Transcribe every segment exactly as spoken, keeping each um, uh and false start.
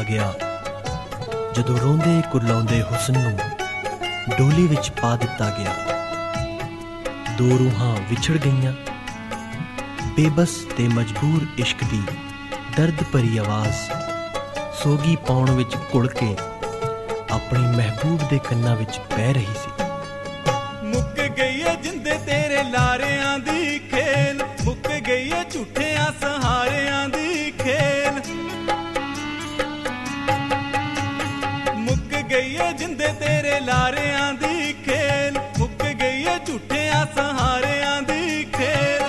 गया जदों रोंदे कुरलाउंदे हुस्न नूं डोली विच पा दिता गया। दो रूहां विछड़ गईयां, बेबस ते मजबूर इश्क दी दर्द भरी आवाज़ सोगी पाउण विच घुल के अपनी महबूब दे कन्नां विच पै रही सी। मुक गई है जिंदे तेरे लारियां दी खेल, मुक गई है झूठियां सहारियां दी खेल। मुक गई है जिंदे तेरे लारियां दी खेल, मुक गई है झूठियां सहारियां दी खेल।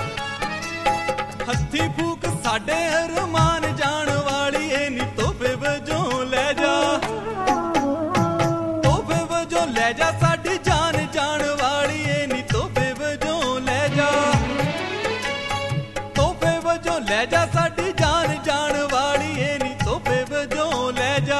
हत्थी फूक साडे अरमान जान वाली ए नी तोहफे वजों लै जा, तोहफे वजों लै जा साडी जान जान वाली ए नी तोहफे वजों लै जा, तोहफे वजों लै जा साडी जान जान वाली ए नी तोहफे वजों लै जा।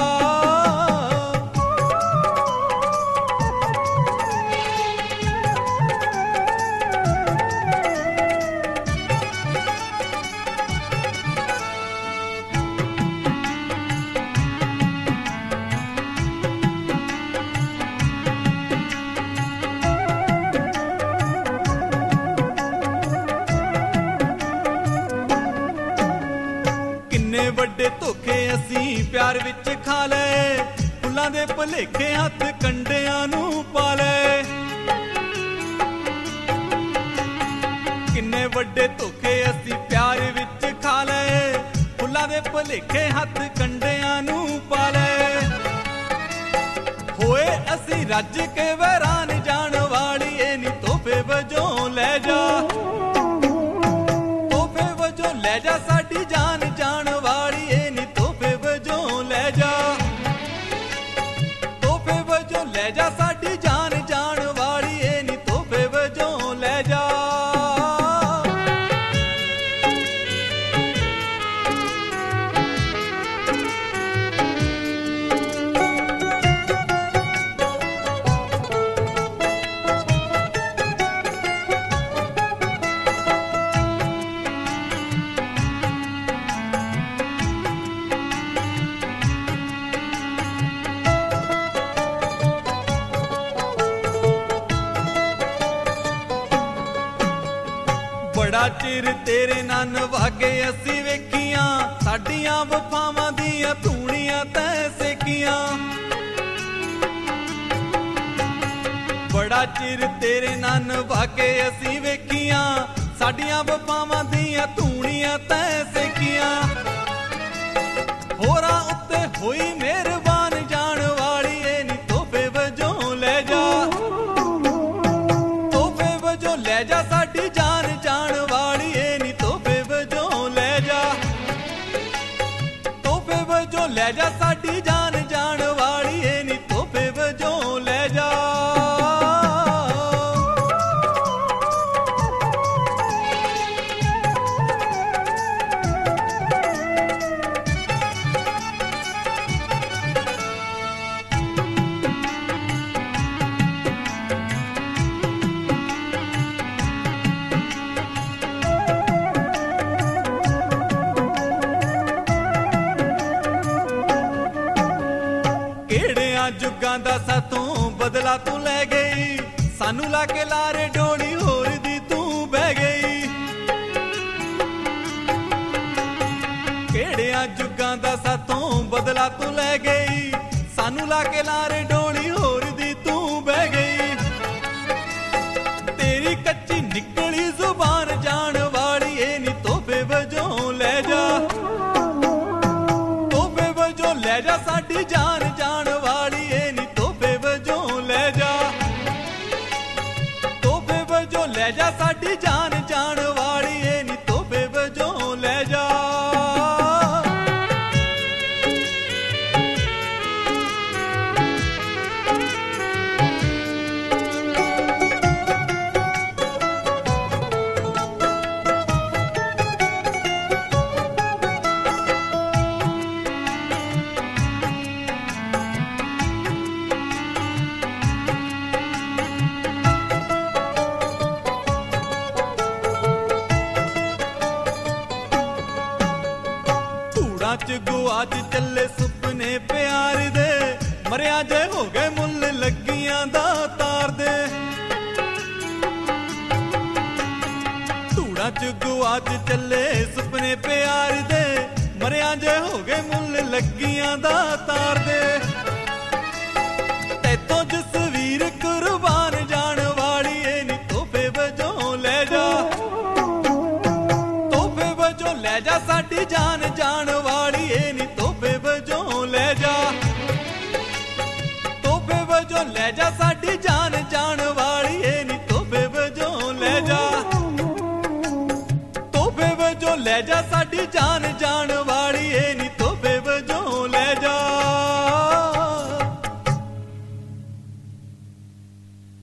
ਵੱਡੇ ਧੋਖੇ ਅਸੀਂ ਪਿਆਰ ਵਿੱਚ ਖਾ ਲਏ, ਫੁੱਲਾਂ ਦੇ ਭੁਲੇਖੇ ਹੱਥ ਕੰਡਿਆਂ ਨੂੰ ਪਾ ਲਏ। ਕਿੰਨੇ ਵੱਡੇ ਧੋਖੇ ਅਸੀਂ ਪਿਆਰ ਵਿੱਚ ਖਾ ਲਏ, ਫੁੱਲਾਂ ਦੇ ਭੁਲੇਖੇ ਹੱਥ ਕੰਡਿਆਂ ਨੂੰ ਪਾ ਲਏ। ਹੋਏ ਅਸੀਂ ਰੱਜ ਕੇ ਵੈਰਾਨ ਜਾਣ ਵਾਲੀ ਏ ਨੀ ਤੋਹਫੇ ਵਜੋਂ ਲੈ ਜਾ, ਤੋਹਫੇ ਵਜੋਂ ਲੈ ਜਾ ਸਾਡੀ ਜਾਨ ਜਾਣ ਵਾਲੀ ਏ ਨੀ ਤੋਹਫੇ ਵਜੋਂ ਲੈ ਜਾ, ਤੋਹਫੇ ਵਜੋਂ ਲੈ ਜਾ ਸਾਡੀ ਜਾਨ ਜਾਣ ਵਾਲੀ ਏ ਨੀ ਤੋਹਫੇ ਵਜੋਂ ਲੈ ਜਾ। ਬੜਾ ਚਿਰ ਤੇਰੇ ਨਾਲ ਨਿਭਾਗੇ ਅਸੀਂ ਵੇਖੀਆਂ, ਸਾਡੀਆਂ ਵਫਾਵਾਂ ਦੀਆਂ ਧੂਣੀਆਂ ਤੈਂ ਸੇਕੀਆਂ। ਬੜਾ ਚਿਰ ਤੇਰੇ ਨਾਲ ਨਿਭਾਗੇ ਅਸੀਂ ਵੇਖੀਆਂ, ਸਾਡੀਆਂ ਵਫਾਵਾਂ ਦੀਆਂ ਧੂਣੀਆਂ ਤੈਂ ਸੇਕੀਆਂ। ਹੋਰਾਂ ਉੱਤੇ ਹੋਈ ਮਿਹਰਬਾਨ ਜਾਣ ਵਾਲੀ ਏ ਨੀ ਤੋਹਫੇ ਵਜੋਂ ਲੈ ਜਾ, ਤੋਹਫੇ ਵਜੋਂ ਲੈ ਜਾ ਸਾਡੀ ਜਾਨ ਜਾਣ ਵਾਲੀ ਏ ਨੀ ਤੋਹਫੇ ਵਜੋਂ ਲੈ ਜਾ, ਤੋਹਫੇ ਵਜੋਂ ਲੈ ਜਾ ਸਾਡੀ ਜਾਨ ਜਾਣ ਵਾਲੀ ਏ ਨੀ ਤੋਹਫੇ ਵਜੋਂ ਲੈ ਜਾ। ਜੁਗਾਂ ਦਾ ਸਾਥੋਂ ਬਦਲਾ ਤੂੰ ਲੈ ਗਈ, ਸਾਨੂੰ ਲਾ ਕੇ ਲਾਰੇ ਡੋਲੀ ਹੋਰ ਦੀ ਤੂੰ ਬਹਿ ਗਈ। ਕਿਹੜਿਆਂ ਜੁਗਾਂ ਦਾ ਸਾਥੋਂ ਬਦਲਾ ਤੂੰ ਲੈ ਗਈ, ਸਾਨੂੰ ਲਾ ਕੇ ਲਾਰੇ ਡੋਲੀ ਹੋਰ ਦੀ ਤੂੰ ਬਹਿ ਗਈ। ਤੇਰੀ ਕੱਚੀ ਨਿਕਲੀ ਜ਼ੁਬਾਨ ਜਾਣ ਵਾਲੀ ਏ ਨੀ ਤੋਹਫੇ ਵਜੋਂ ਲੈ ਜਾ, ਤੋਹਫੇ ਵਜੋਂ ਲੈ ਜਾ ਸਾਡੀ ਜਾਨ ਜਾਣ ਵਾਲੀ ਏ ਨੀ ਤੋਹਫੇ ਵਜੋਂ ਲੈ ਜਾ, ਤੋਹਫੇ ਵਜੋਂ ਲੈ ਜਾ ਸਾਡੀ ਜਾਨ ਜਾਣ ਵਾਲੀ ਏ ਨੀ ਤੋਹਫੇ ਵਜੋਂ ਲੈ ਜਾ। ਚ ਗੁਆਚ ਚੱਲੇ ਸੁਪਨੇ ਪਿਆਰ ਦੇ, ਮਰਿਆ ਜੇ ਹੋ ਗਏ ਮੁੱਲ ਲੱਗੀਆਂ ਦਾ ਤਾਰ ਦੇ। ਧੂੜਾਂ ਚ ਗੁਆਚ ਚੱਲੇ ਸੁਪਨੇ ਪਿਆਰ ਦੇ, ਮਰਿਆ ਜੇ ਹੋ ਗਏ ਮੁੱਲ ਲੱਗੀਆਂ ਦਾ ਤਾਰ ਦੇ। ਤੈਥੋਂ ਜਸਵੀਰ ਕੁਰਬਾਨ ਜਾਣ ਵਾਲੀ ਏ ਨੀ ਤੋਹਫੇ ਵਜੋਂ ਲੈ ਜਾ, ਤੋਹਫੇ ਵਜੋਂ ਲੈ ਜਾ ਸਾਡੀ ਜਾਨ ਜਾਣ ਵਾਲੀ ਏ ਨੀ ਤੋਹਫੇ ਵਜੋਂ ਲੈ ਜਾ, ਤੋਹਫੇ ਵਜੋਂ ਲੈ ਜਾ ਸਾਡੀ ਜਾਨ ਜਾਣ ਵਾਲੀ ਏ ਨੀ ਤੋਹਫੇ ਵਜੋਂ ਲੈ ਜਾ, ਤੋਹਫੇ ਵਜੋਂ ਲੈ ਜਾ ਸਾਡੀ ਜਾਨ ਜਾਣ ਵਾਲੀ ਏ